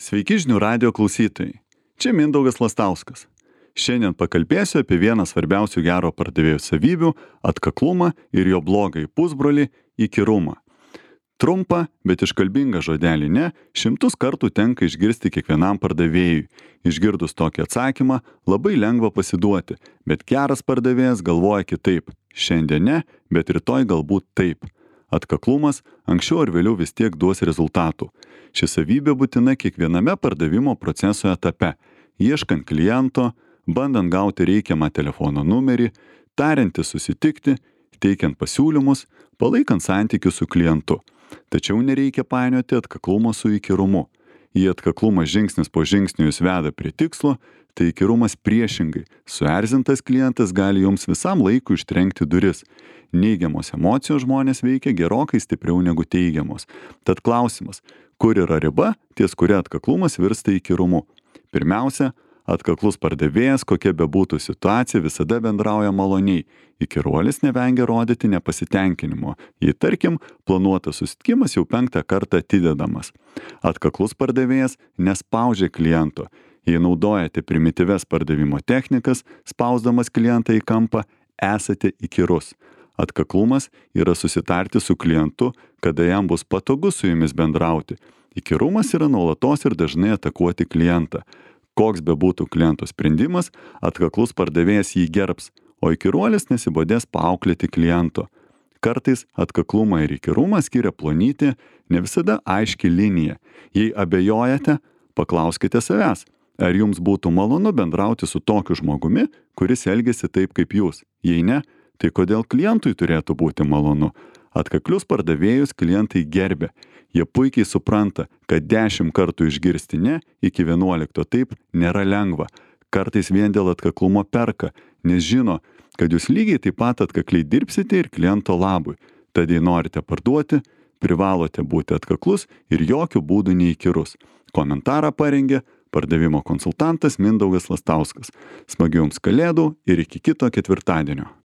Sveiki žinių radijo klausytojai. Čia Mindaugas Lastauskas. Šiandien pakalbėsiu apie vieną svarbiausių gero pardavėjo savybių – atkaklumą ir jo blogąjį pusbrolį – įkyrumą. Trumpą, bet iškalbingą žodelį ne, šimtus kartų tenka išgirsti kiekvienam pardavėjui. Išgirdus tokį atsakymą, labai lengva pasiduoti, bet geras pardavėjas galvoja kitaip. Šiandien ne, bet rytoj galbūt taip. Atkaklumas anksčiau ar vėliau vis tiek duos rezultatų. Ši savybė būtina kiekviename pardavimo proceso etape, ieškant kliento, bandant gauti reikiamą telefono numerį, tariantis susitikti, teikiant pasiūlymus, palaikant santykius su klientu. Tačiau nereikia painioti atkaklumo su įkyrumu. Jei atkaklumas žingsnis po žingsnio jūs veda prie tikslo, tai įkyrumas priešingai. Suerzintas klientas gali jums visam laikui ištrenkti duris. Neigiamos emocijos žmonės veikia gerokai stipriau negu teigiamos. Tad klausimas, kur yra riba, ties kuria atkaklumas virsta įkyrumu? Pirmiausia, atkaklus pardavėjas, kokia bebūtų situacija, visada bendrauja maloniai. Įkyruolis nevengia rodyti nepasitenkinimo. Jei, tarkim, planuotas susitikimas jau 5 kartą atidedamas. Atkaklus pardavėjas nespaudžia kliento. Jei naudojate primityves pardavimo technikas, spausdamas klientą į kampą, esate įkyrus. Atkaklumas yra susitarti su klientu, kada jam bus patogu su jumis bendrauti. Įkyrumas yra nuolatos ir dažnai atakuoti klientą. Koks bebūtų kliento sprendimas, atkaklus pardavėjas jį gerbs, o įkyruolis nesibodės paauklėti kliento. Kartais atkaklumą ir įkyrumą skiria plonytė, ne visada aiški linija. Jei abejojate, paklauskite savęs, ar jums būtų malonu bendrauti su tokiu žmogumi, kuris elgiasi taip kaip jūs. Jei ne, tai kodėl klientui turėtų būti malonu? Atkaklius pardavėjus klientai gerbia. Jie puikiai supranta, kad 10 kartų išgirsti ne iki 11 taip nėra lengva. Kartais vien dėl atkaklumo perka, nes žino, kad jūs lygiai taip pat atkakliai dirbsite ir kliento labui. Tad jei norite parduoti, privalote būti atkaklus ir jokių būdų neįkyrus. Komentarą parengė pardavimo konsultantas Mindaugas Lastauskas. Smagių jums kalėdų ir iki kito ketvirtadienio.